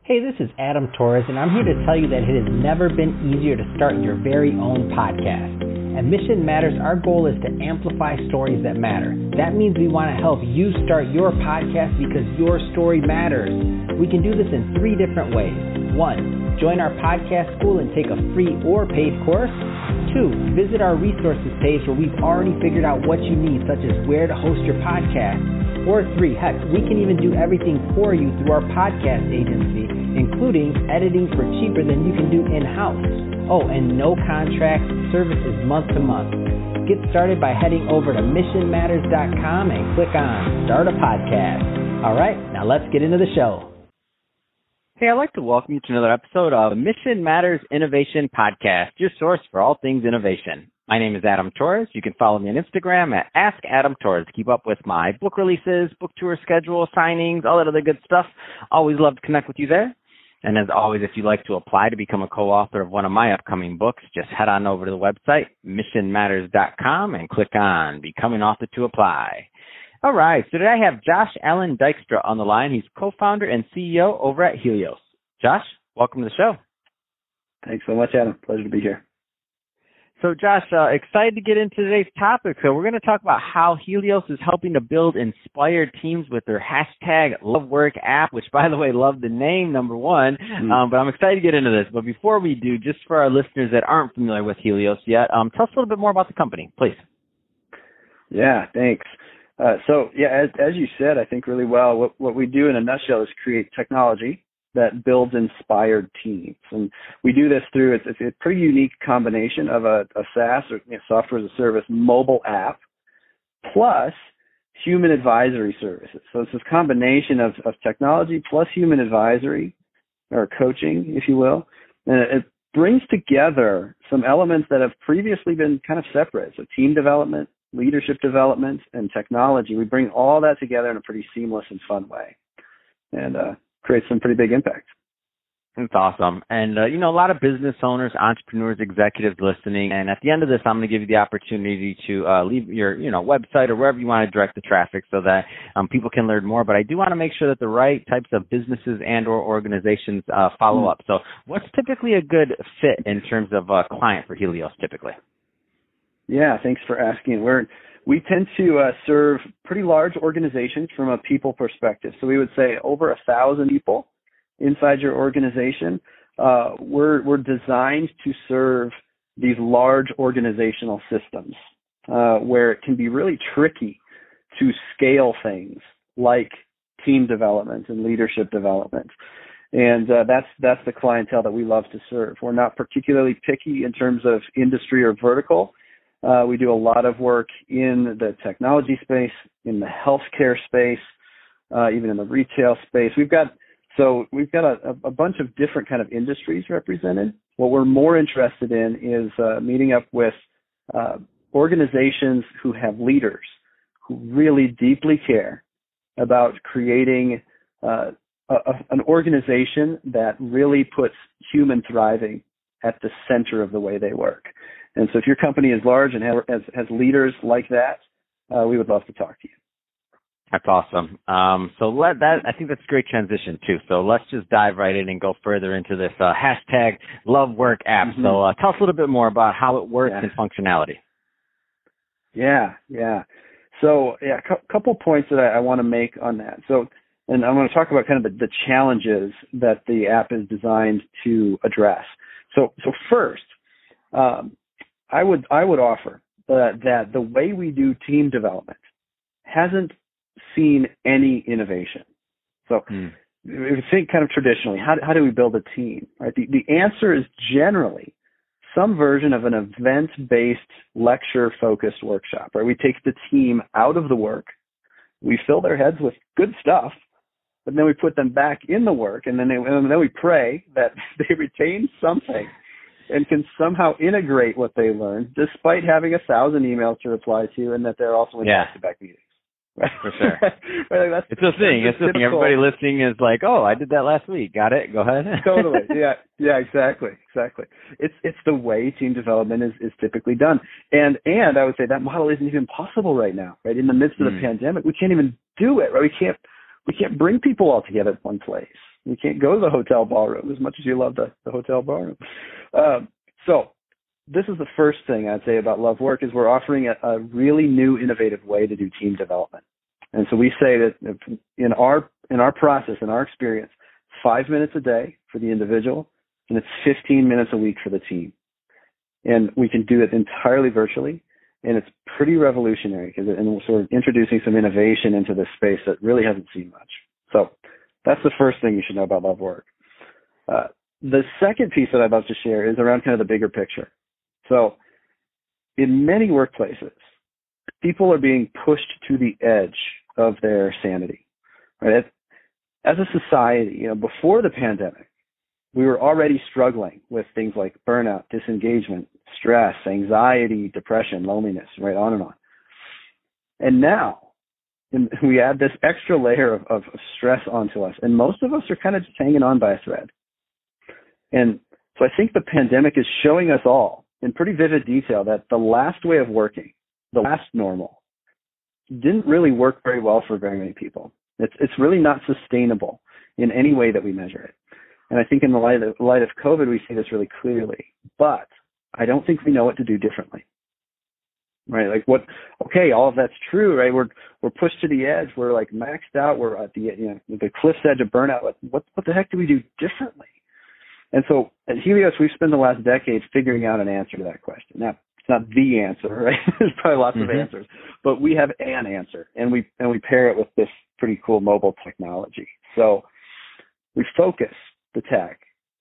Hey, this is Adam Torres, and I'm here to tell you that it has never been easier to start your very own podcast. At Mission Matters, our goal is to amplify stories that matter. That means we want to help you start your podcast because your story matters. We can do this in 3 different ways. 1, join our podcast school and take a free or paid course. 2, visit our resources page where we've already figured out what you need, such as where to host your podcast. Or 3, heck, we can even do everything for you through our podcast agency, including editing for cheaper than you can do in-house. Oh, and no contracts, services month to month. Get started by heading over to missionmatters.com and click on Start a Podcast. All right, now let's get into the show. Hey, I'd like to welcome you to another episode of Mission Matters Innovation Podcast, your source for all things innovation. My name is Adam Torres. You can follow me on Instagram at AskAdamTorres to keep up with my book releases, book tour schedule, signings, all that other good stuff. Always love to connect with you there. And as always, if you'd like to apply to become a co-author of one of my upcoming books, just head on over to the website, missionmatters.com, and click on Becoming Author to apply. All right, so today I have Josh Allen Dykstra on the line. He's co-founder and CEO over at Helios. Josh, welcome to the show. Thanks so much, Adam. Pleasure to be here. So, Josh, excited to get into today's topic. So we're going to talk about how Helios is helping to build inspired teams with their hashtag LoveWork app, which, by the way, love the name, number one. But I'm excited to get into this. But before we do, just for our listeners that aren't familiar with Helios yet, tell us a little bit more about the company, please. Yeah, thanks. As you said, I think really well, what we do in a nutshell is create technology that builds inspired teams. And we do this through, it's a pretty unique combination of a SaaS or software as a service mobile app plus human advisory services. So it's this combination of technology plus human advisory or coaching, if you will. And it brings together some elements that have previously been kind of separate. So team development, leadership development, and technology. We bring all that together in a pretty seamless and fun way. And create some pretty big impact. That's awesome. And, a lot of business owners, entrepreneurs, executives listening. And at the end of this, I'm going to give you the opportunity to leave your, website or wherever you want to direct the traffic so that people can learn more. But I do want to make sure that the right types of businesses and or organizations follow up. So what's typically a good fit in terms of a client for Helios typically? Yeah, thanks for asking. We tend to serve pretty large organizations from a people perspective. So we would say over 1,000 people inside your organization. We're designed to serve these large organizational systems where it can be really tricky to scale things like team development and leadership development. And that's the clientele that we love to serve. We're not particularly picky in terms of industry or vertical. We do a lot of work in the technology space, in the healthcare space, even in the retail space. We've got a bunch of different kind of industries represented. What we're more interested in is meeting up with organizations who have leaders who really deeply care about creating an organization that really puts human thriving at the center of the way they work. And so if your company is large and has leaders like that, we would love to talk to you. That's awesome. I think that's a great transition too. So let's just dive right in and go further into this hashtag LoveWork app. Mm-hmm. So tell us a little bit more about how it works and functionality. Yeah. So a couple points that I want to make on that. So, and I want to talk about kind of the challenges that the app is designed to address. So first, I would offer that the way we do team development hasn't seen any innovation. So if you think kind of traditionally, how do we build a team? Right? The answer is generally some version of an event-based lecture-focused workshop. Right? We take the team out of the work, we fill their heads with good stuff, but then we put them back in the work, and then we pray that they retain something and can somehow integrate what they learned, despite having 1,000 emails to reply to, and that they're also in back-to-back meetings. Right? For sure. Right, it's a thing. Everybody listening is like, oh, I did that last week. Got it? Go ahead. Totally. Yeah, exactly. It's the way team development is typically done. And I would say that model isn't even possible right now, right? In the midst of the pandemic, we can't even do it, right? We can't bring people all together at one place. You can't go to the hotel ballroom as much as you love the hotel ballroom. So this is the first thing I'd say about Love Work is we're offering a really new, innovative way to do team development. And so we say that in our process, in our experience, 5 minutes a day for the individual, and it's 15 minutes a week for the team. And we can do it entirely virtually, and it's pretty revolutionary and we're sort of introducing some innovation into this space that really hasn't seen much. So that's the first thing you should know about Love Work. The second piece that I'd love to share is around kind of the bigger picture. So in many workplaces, people are being pushed to the edge of their sanity. Right? As a society, before the pandemic, we were already struggling with things like burnout, disengagement, stress, anxiety, depression, loneliness, right, on and on. And now we add this extra layer of stress onto us, and most of us are kind of just hanging on by a thread. And so I think the pandemic is showing us all in pretty vivid detail that the last way of working, the last normal, didn't really work very well for very many people. It's really not sustainable in any way that we measure it. And I think in the light of COVID, we see this really clearly. But I don't think we know what to do differently. Right? Like all of that's true, right? We're pushed to the edge. We're like maxed out. We're at the cliff's edge of burnout. What the heck do we do differently? And so at Helios, we've spent the last decade figuring out an answer to that question. Now, it's not the answer, right? There's probably lots of answers, but we have an answer, and we pair it with this pretty cool mobile technology. So we focus the tech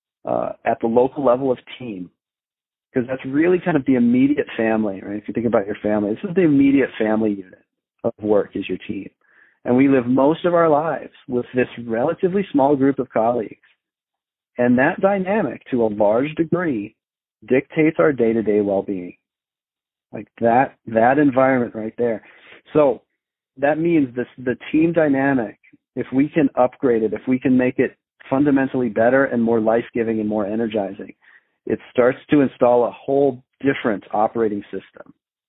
at the local level of team, because that's really kind of the immediate family, right? If you think about your family, this is the immediate family unit of work is your team. And we live most of our lives with this relatively small group of colleagues. And that dynamic, to a large degree, dictates our day-to-day well-being. Like that environment right there. So that means the team dynamic, if we can upgrade it, if we can make it fundamentally better and more life-giving and more energizing, it starts to install a whole different operating system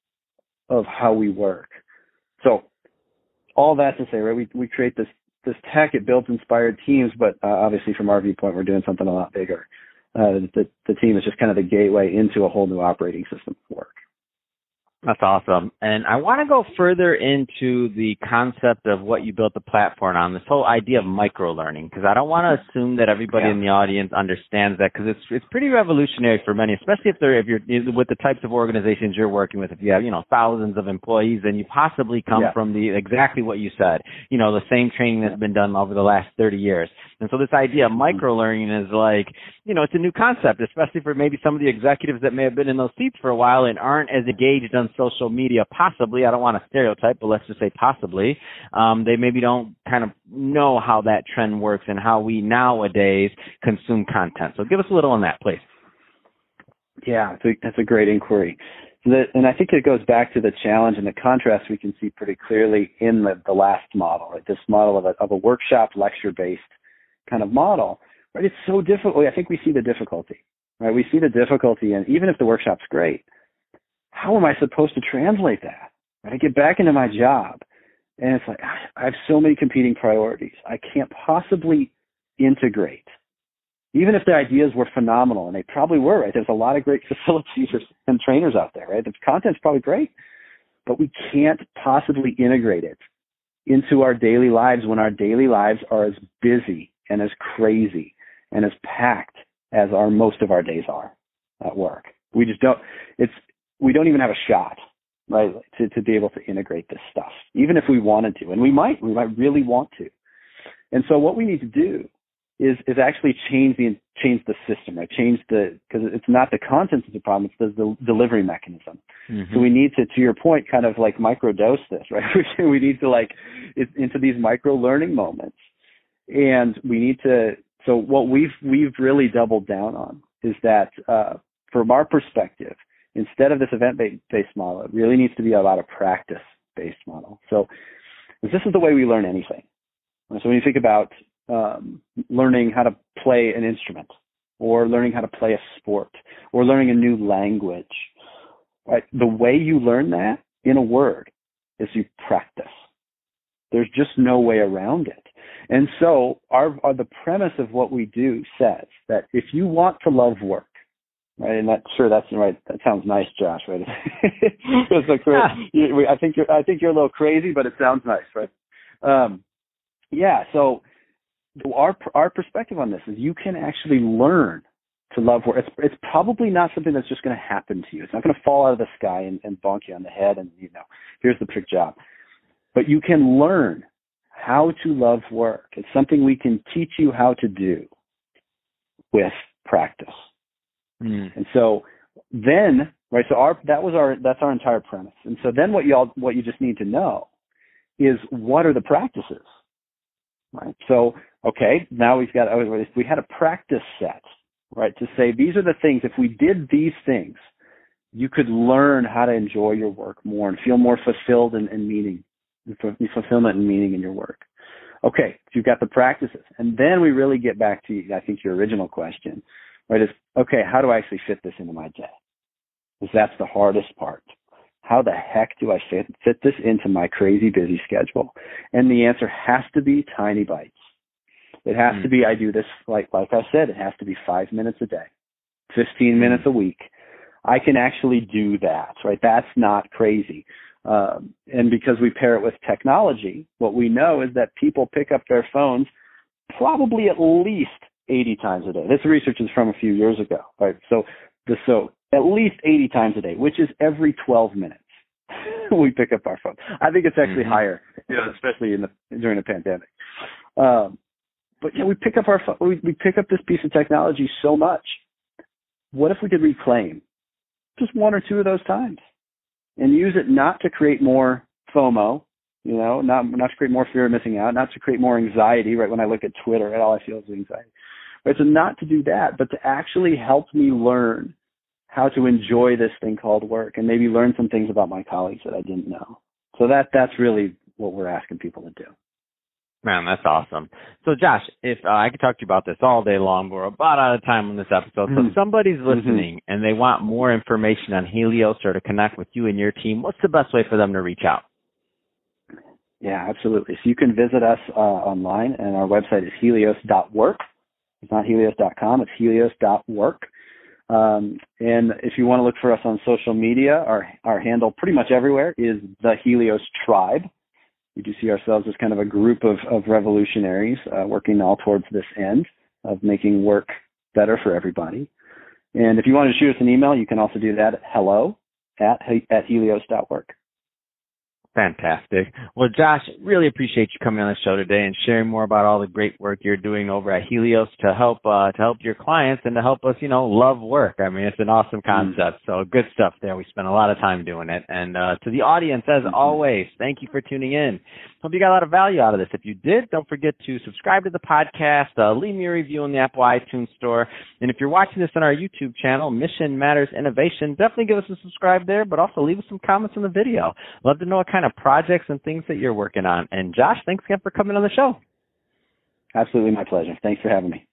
of how we work. So all that to say, right, we create this tech, it builds inspired teams, but obviously from our viewpoint, we're doing something a lot bigger. The team is just kind of the gateway into a whole new operating system of work. That's awesome. And I want to go further into the concept of what you built the platform on, this whole idea of micro-learning, because I don't want to assume that everybody in the audience understands that, because it's pretty revolutionary for many, especially if you're with the types of organizations you're working with. If you have, thousands of employees, then you possibly come from exactly what you said, the same training that's been done over the last 30 years. And so this idea of micro-learning is like, it's a new concept, especially for maybe some of the executives that may have been in those seats for a while and aren't as engaged on social media, possibly. I don't want to stereotype, but let's just say possibly. They maybe don't kind of know how that trend works and how we nowadays consume content. So give us a little on that, please. Yeah, that's a great inquiry. And I think it goes back to the challenge and the contrast we can see pretty clearly in the last model, right? This model of a workshop lecture-based kind of model, right? It's so difficult. I think we see the difficulty, right? We see the difficulty, and even if the workshop's great, how am I supposed to translate that? Right? I get back into my job, and it's like, I have so many competing priorities. I can't possibly integrate. Even if the ideas were phenomenal, and they probably were, right? There's a lot of great facilitators and trainers out there, right? The content's probably great, but we can't possibly integrate it into our daily lives when our daily lives are as busy and as crazy and as packed as most of our days are at work. We just don't, we don't even have a shot, right, to be able to integrate this stuff, even if we wanted to. And we might really want to. And so what we need to do is actually change the system, right? Because it's not the content that's the problem, it's the delivery mechanism. Mm-hmm. So we need to your point, kind of like microdose this, right? We need to into these micro learning moments. And we need to, so what we've really doubled down on is that from our perspective, instead of this event-based model, it really needs to be about a practice-based model. So this is the way we learn anything. So when you think about learning how to play an instrument, or learning how to play a sport, or learning a new language, right? The way you learn that, in a word, is you practice. There's just no way around it. And so the premise of what we do says that if you want to love work, right, and that's right. That sounds nice, Josh, right? It's like, I think you're a little crazy, but it sounds nice, right? So our perspective on this is you can actually learn to love work. It's probably not something that's just going to happen to you. It's not going to fall out of the sky and bonk you on the head and, here's the perfect job. But you can learn how to love work. It's something we can teach you how to do with practice. And so then, right, so that's our entire premise. And so then what you just need to know is what are the practices, right? So, okay, now we had a practice set, right, to say these are the things, if we did these things, you could learn how to enjoy your work more and feel more fulfilled and meaning, fulfillment and meaning in your work. Okay, so you've got the practices. And then we really get back to, I think, your original question, right, is, okay, how do I actually fit this into my day? Because that's the hardest part. How the heck do I fit this into my crazy busy schedule? And the answer has to be tiny bites. It has to be, I do this, like I said, it has to be 5 minutes a day, 15 minutes a week. I can actually do that, right? That's not crazy. And because we pair it with technology, what we know is that people pick up their phones probably at least 80 times a day. This research is from a few years ago, right? So at least 80 times a day, which is every 12 minutes we pick up our phone. I think it's actually higher, especially during the pandemic. But we pick up our phone. We pick up this piece of technology so much. What if we could reclaim just one or two of those times and use it not to create more FOMO, not to create more fear of missing out, not to create more anxiety, right? When I look at Twitter, all I feel is anxiety. Right? So not to do that, but to actually help me learn how to enjoy this thing called work and maybe learn some things about my colleagues that I didn't know. So that's really what we're asking people to do. Man, that's awesome. So, Josh, if I could talk to you about this all day long, but we're about out of time on this episode. So if somebody's listening and they want more information on Helios or to connect with you and your team, what's the best way for them to reach out? Yeah, absolutely. So you can visit us online, and our website is helios.work. It's not helios.com. It's helios.work. And if you want to look for us on social media, our handle pretty much everywhere is the Helios Tribe. We do see ourselves as kind of a group of revolutionaries working all towards this end of making work better for everybody. And if you want to shoot us an email, you can also do that at hello@helios.work. Fantastic. Well, Josh, really appreciate you coming on the show today and sharing more about all the great work you're doing over at Helios to help your clients and to help us, love work. I mean, it's an awesome concept. So good stuff there. We spent a lot of time doing it. And to the audience, as always, thank you for tuning in. Hope you got a lot of value out of this. If you did, don't forget to subscribe to the podcast, leave me a review in the Apple iTunes store. And if you're watching this on our YouTube channel, Mission Matters Innovation, definitely give us a subscribe there, but also leave us some comments in the video. Love to know what kind of projects and things that you're working on. And Josh, thanks again for coming on the show. Absolutely my pleasure. Thanks for having me.